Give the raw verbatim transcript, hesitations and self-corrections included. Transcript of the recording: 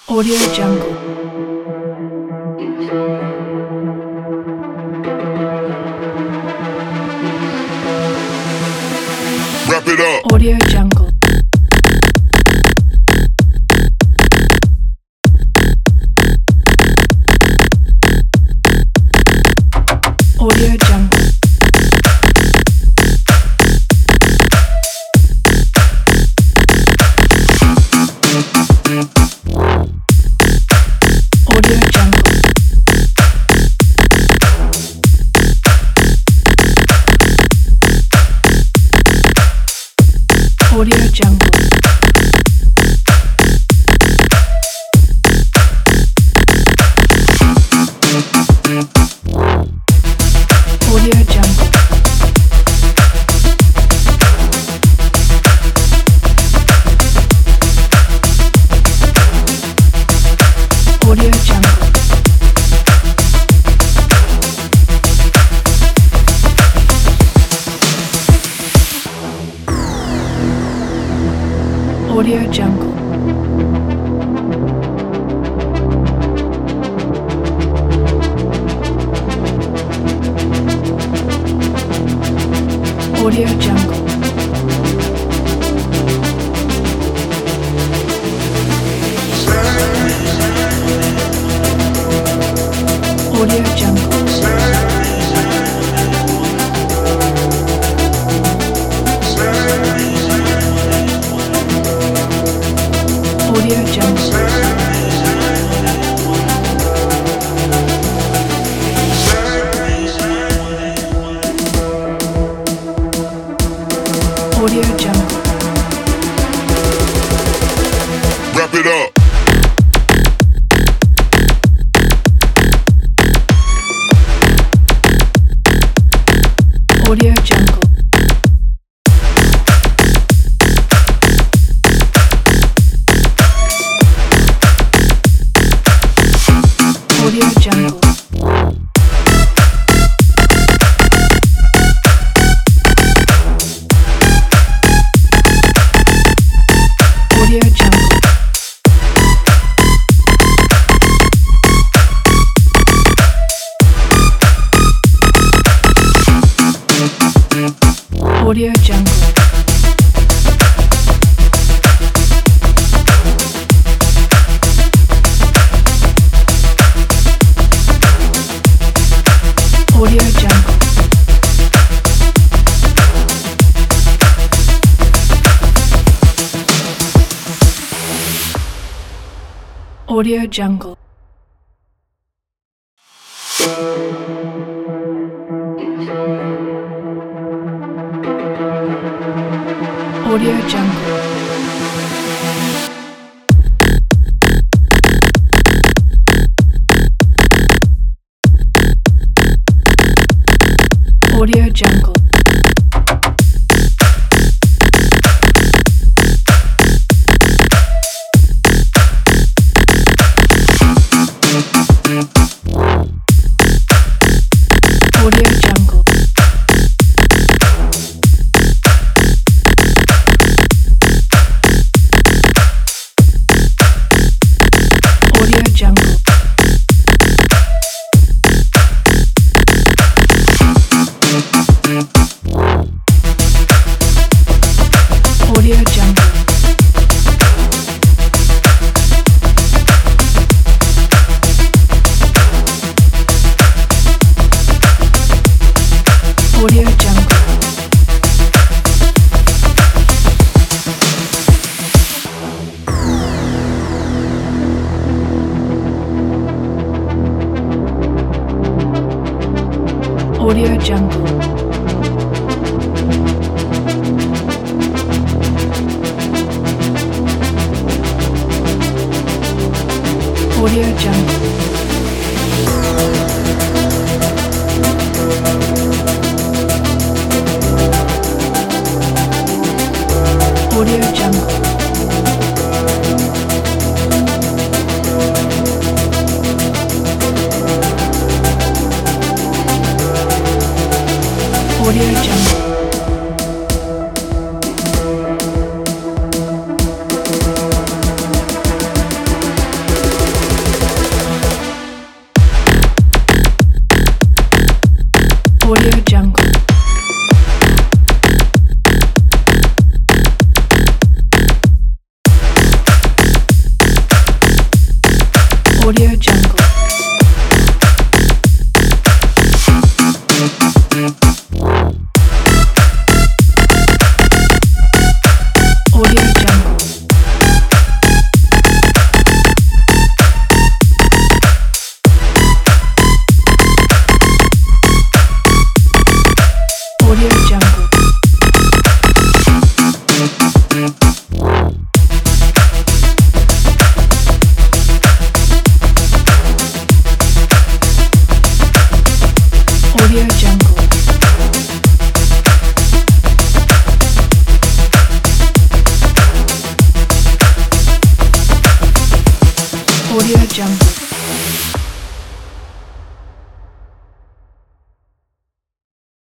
Audio Jungle. Wrap it up. Audio Jungle. Audio Jungle. Audio Jungle. Audio Jungle. Audio Jungle. Audio Jungle. Audio Jungle. Audio Jungle. Audio Jungle. Audio Jungle. Audio Jungle. Wrap it up. Audio Jungle. Audio Jungle. Audio Jungle. Audio Jungle. Audio Jungle. Audio Jungle. Audio Jungle. Audio Jungle. Audio Jungle. Audio Jungle. Audio Jungle. Audio Jungle. Audio Jungle. Audio Jungle. Audio Jungle. Audio Jungle. Audio Jungle. Audio Jungle. Audio Jungle. Audio Jungle. Audio Jungle.